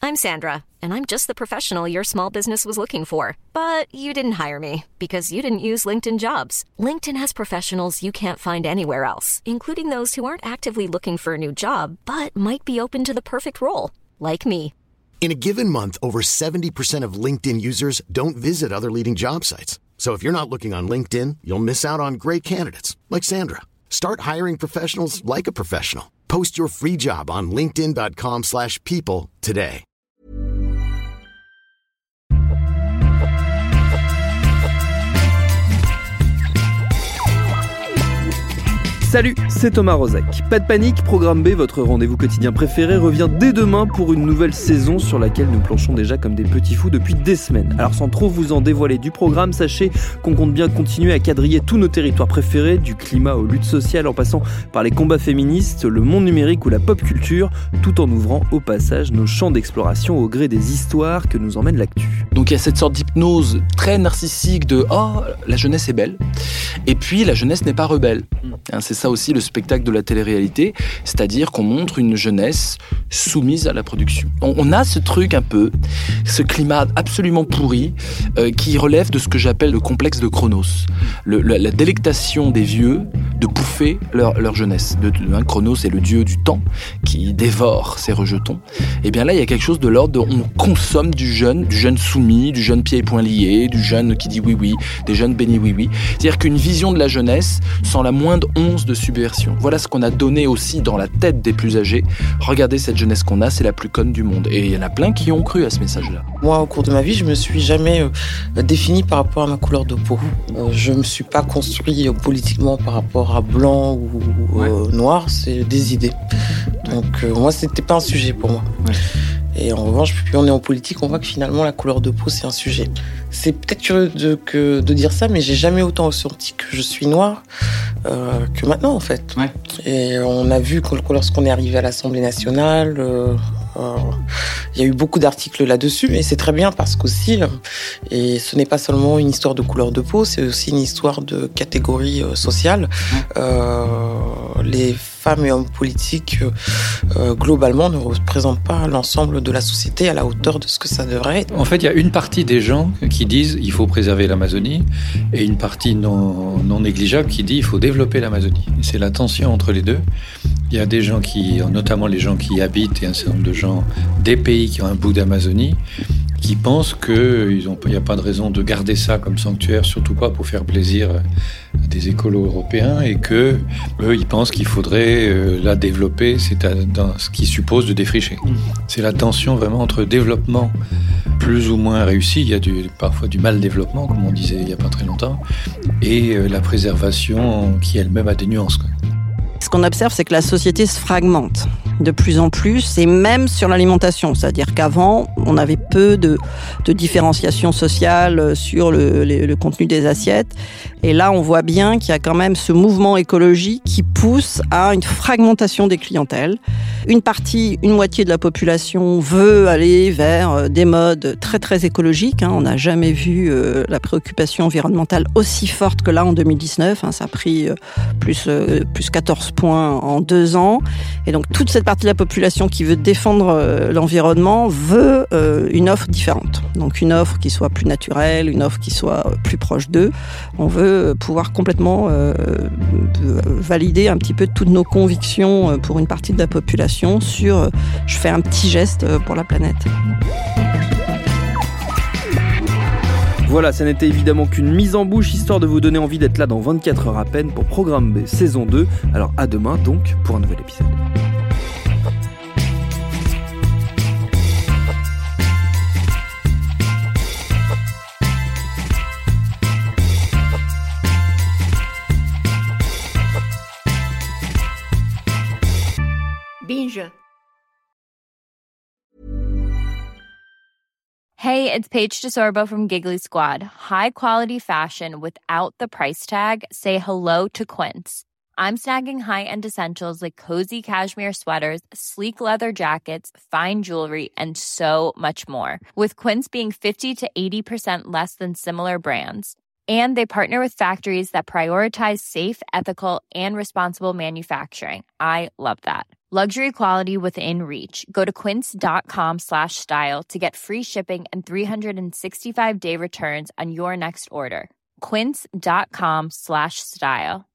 I'm Sandra, and I'm just the professional your small business was looking for. But you didn't hire me because you didn't use LinkedIn Jobs. LinkedIn has professionals you can't find anywhere else, including those who aren't actively looking for a new job, but might be open to the perfect role, like me. In a given month, over 70% of LinkedIn users don't visit other leading job sites. So if you're not looking on LinkedIn, you'll miss out on great candidates like Sandra. Start hiring professionals like a professional. Post your free job on linkedin.com/people today. Salut, c'est Thomas Rozek. Pas de panique, Programme B, votre rendez-vous quotidien préféré, revient dès demain pour une nouvelle saison sur laquelle nous planchons déjà comme des petits fous depuis des semaines. Alors sans trop vous en dévoiler du programme, sachez qu'on compte bien continuer à quadriller tous nos territoires préférés, du climat aux luttes sociales en passant par les combats féministes, le monde numérique ou la pop culture, tout en ouvrant au passage nos champs d'exploration au gré des histoires que nous emmène l'actu. Donc il y a cette sorte d'hypnose très narcissique de « Oh, la jeunesse est belle » et puis la jeunesse n'est pas rebelle. C'est ça aussi le spectacle de la télé-réalité, c'est-à-dire qu'on montre une jeunesse soumise à la production. On a ce truc un peu, ce climat absolument pourri qui relève de ce que j'appelle le complexe de Chronos. La délectation des vieux de bouffer leur jeunesse. Chronos est le dieu du temps qui dévore ses rejetons. Et bien là, il y a quelque chose de l'ordre de on consomme du jeune soumis, du jeune pieds et poings liés, du jeune qui dit oui, des jeunes bénis oui. C'est-à-dire qu'une vision de la jeunesse sans la moindre once de subversion. Voilà ce qu'on a donné aussi dans la tête des plus âgés. Regardez cette jeunesse qu'on a, c'est la plus conne du monde. Et il y en a plein qui ont cru à ce message-là. Moi, au cours de ma vie, je me suis jamais défini par rapport à ma couleur de peau. Je me suis pas construit politiquement par rapport à blanc ou noir, c'est des idées. Donc moi, c'était pas un sujet pour moi. Ouais. Et en revanche, plus on est en politique, on voit que finalement la couleur de peau, c'est un sujet. C'est peut-être curieux de dire ça, mais j'ai jamais autant ressenti que je suis noire que maintenant, en fait. Ouais. Et on a vu que lorsqu'on est arrivé à l'Assemblée nationale, il y a eu beaucoup d'articles là-dessus, et c'est très bien parce qu'aussi, et ce n'est pas seulement une histoire de couleur de peau, c'est aussi une histoire de catégorie sociale. Les femmes et hommes politiques, globalement, ne représentent pas l'ensemble de la société à la hauteur de ce que ça devrait être. En fait, il y a une partie des gens qui disent il faut préserver l'Amazonie, et une partie non négligeable qui dit il faut développer l'Amazonie. Et c'est la tension entre les deux. Il y a des gens notamment les gens qui y habitent, et un certain nombre de gens des pays qui ont un bout d'Amazonie, qui pensent qu'il n'y a pas de raison de garder ça comme sanctuaire, surtout pas pour faire plaisir à des écolos européens, et que eux, ils pensent qu'il faudrait la développer, c'est dans ce qui suppose de défricher. C'est la tension vraiment entre développement plus ou moins réussi, il y a parfois du mal développement, comme on disait il n'y a pas très longtemps, et la préservation qui elle-même a des nuances, quoi. Ce qu'on observe, c'est que la société se fragmente de plus en plus, et même sur l'alimentation. C'est-à-dire qu'avant, on avait peu de différenciation sociale sur le contenu des assiettes. Et là, on voit bien qu'il y a quand même ce mouvement écologique qui pousse à une fragmentation des clientèles. Une moitié de la population veut aller vers des modes très, très écologiques. On n'a jamais vu la préoccupation environnementale aussi forte que là en 2019. Ça a pris plus 14 points en 2 ans. Et donc, toute cette partie de la population qui veut défendre l'environnement veut une offre différente. Donc, une offre qui soit plus naturelle, une offre qui soit plus proche d'eux. On veut pouvoir complètement valider un petit peu toutes nos convictions pour une partie de la population sur je fais un petit geste pour la planète. Voilà, ça n'était évidemment qu'une mise en bouche, histoire de vous donner envie d'être là dans 24 heures à peine pour Programme B saison 2. Alors à demain donc pour un nouvel épisode. Binge. Hey, it's Paige DeSorbo from Giggly Squad. High quality fashion without the price tag. Say hello to Quince. I'm snagging high-end essentials like cozy cashmere sweaters, sleek leather jackets, fine jewelry, and so much more. With Quince being 50 to 80% less than similar brands. And they partner with factories that prioritize safe, ethical, and responsible manufacturing. I love that. Luxury quality within reach. Go to quince.com/style to get free shipping and 365-day returns on your next order. Quince.com/style.